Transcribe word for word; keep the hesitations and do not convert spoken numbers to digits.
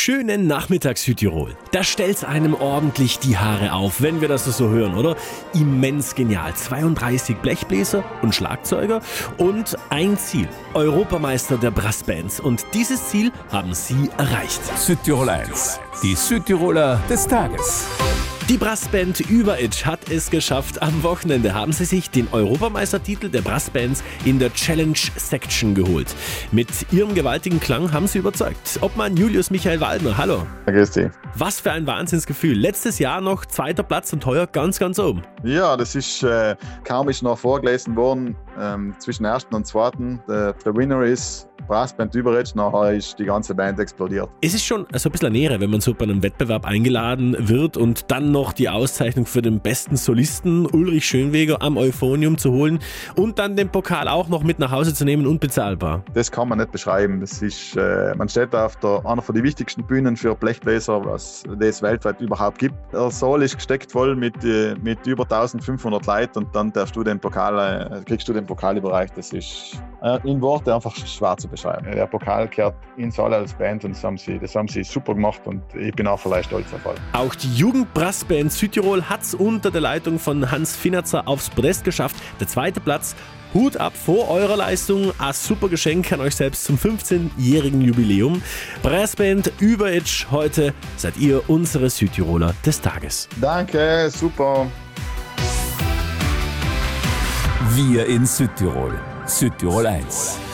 schönen Nachmittag Südtirol. Da stellt's einem ordentlich die Haare auf, wenn wir das so hören, oder? Immens genial. zweiunddreißig Blechbläser und Schlagzeuger und ein Ziel. Europameister der Brassbands. Und dieses Ziel haben sie erreicht. Südtirol eins. Die Südtiroler des Tages. Die Brassband Über-Itch hat es geschafft. Am Wochenende haben sie sich den Europameistertitel der Brassbands in der Challenge Section geholt. Mit ihrem gewaltigen Klang haben sie überzeugt. Obmann Julius Michael Waldner, hallo. Grüß dich. Was für ein Wahnsinnsgefühl. Letztes Jahr noch zweiter Platz und heuer ganz, ganz oben. Ja, das ist äh, kaum ist noch vorgelesen worden ähm, zwischen ersten und zweiten. Der, der Winner ist Brassband Über-Itch, nachher ist die ganze Band explodiert. Es ist schon so ein bisschen eine Ehre, wenn man so bei einem Wettbewerb eingeladen wird und dann noch die Auszeichnung für den besten Solisten Ulrich Schönweger am Euphonium zu holen und dann den Pokal auch noch mit nach Hause zu nehmen, unbezahlbar. Das kann man nicht beschreiben. Das ist, äh, man steht da auf der, einer der wichtigsten Bühnen für Blechbläser, was es weltweit überhaupt gibt. Der Saal ist gesteckt voll mit, äh, mit über eintausendfünfhundert Leuten und dann darfst du den Pokal, äh, kriegst du den Pokal überreicht. Das ist äh, in Worte einfach schwer zu beschreiben. Der Pokal gehört ins Saal als Band und das haben, sie, das haben sie super gemacht und ich bin auch vielleicht stolz auf alle. Auch die Jugendbrassband Südtirol hat es unter der Leitung von Hans Finnerzer aufs Podest geschafft. Der zweite Platz. Hut ab vor eurer Leistung. Ein super Geschenk an euch selbst zum fünfzehnjährigen Jubiläum. Brassband Über-Itch, heute seid ihr unsere Südtiroler des Tages. Danke, super. Wir in Südtirol. Südtirol eins.